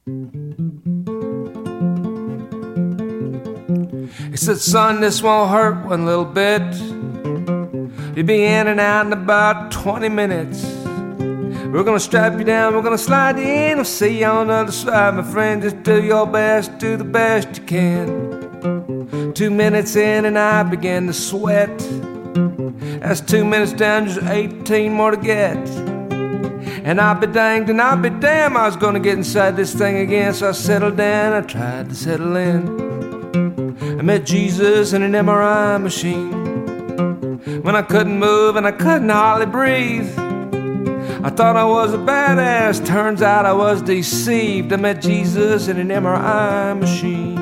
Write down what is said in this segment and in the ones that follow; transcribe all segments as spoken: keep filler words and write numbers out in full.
He said, son, this won't hurt one little bit. You'll be in and out in about twenty minutes. We're gonna strap you down, we're gonna slide you in. I'll see you on the other side, my friend. Just do your best, do the best you can. Two minutes in and I began to sweat. That's two minutes down, just eighteen more to get. And I'll be danged and I'll be damned, I was gonna get inside this thing again. So I settled down, I tried to settle in. I met Jesus in an M R I machine. When I couldn't move and I couldn't hardly breathe, I thought I was a badass, turns out I was deceived. I met Jesus in an M R I machine.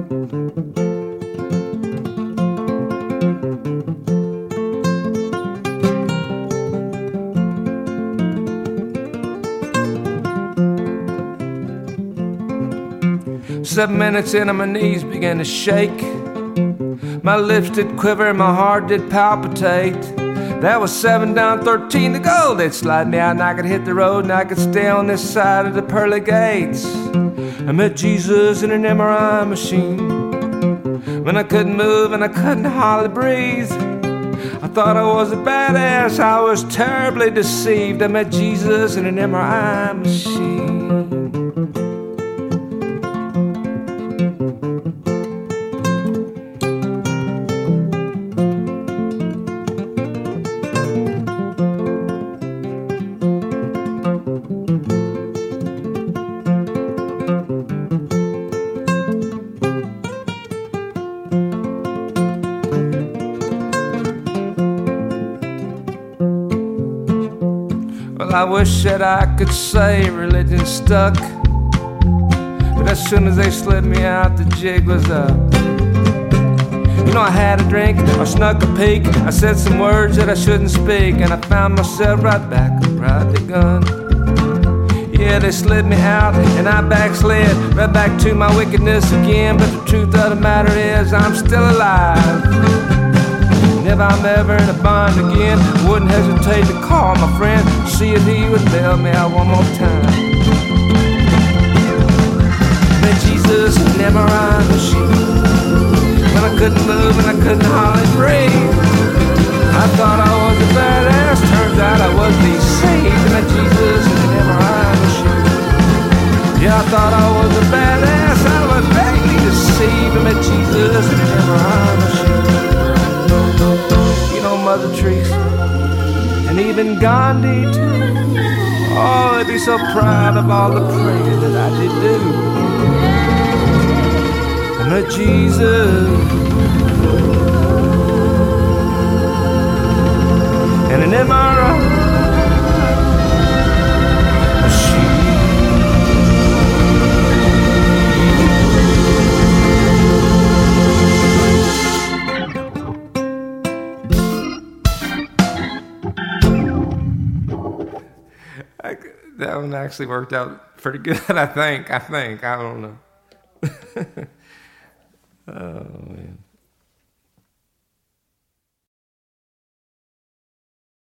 Seven minutes in and my knees began to shake. My lips did quiver and my heart did palpitate. That was seven down, thirteen to go. They'd slide me out and I could hit the road and I could stay on this side of the pearly gates. I met Jesus in an M R I machine. When I couldn't move and I couldn't hardly breathe, I thought I was a badass, I was terribly deceived. I met Jesus in an M R I machine. I wish that I could say religion stuck, but as soon as they slid me out, the jig was up. You know, I had a drink, I snuck a peek, I said some words that I shouldn't speak, and I found myself right back right the gun. Yeah, they slid me out, and I backslid right back to my wickedness again. But the truth of the matter is, I'm still alive. And if I'm ever in a bind again, I wouldn't hesitate to call my friend, see if he would bail me out one more time. Met Jesus in an M R I machine. When I couldn't move and I couldn't hardly breathe, I thought I was a badass, turns out I was deceived. Met Jesus in an M R I machine. Yeah, I thought I was a badass, I was vaguely deceived. I met Jesus in an M R I machine. You know, Mother Teresa, and even Gandhi too. Oh, they'd be so proud of all the praying that I did do. I met Jesus and an M R I machine. I, that one actually worked out pretty good, I think. I think. I don't know. Oh, man.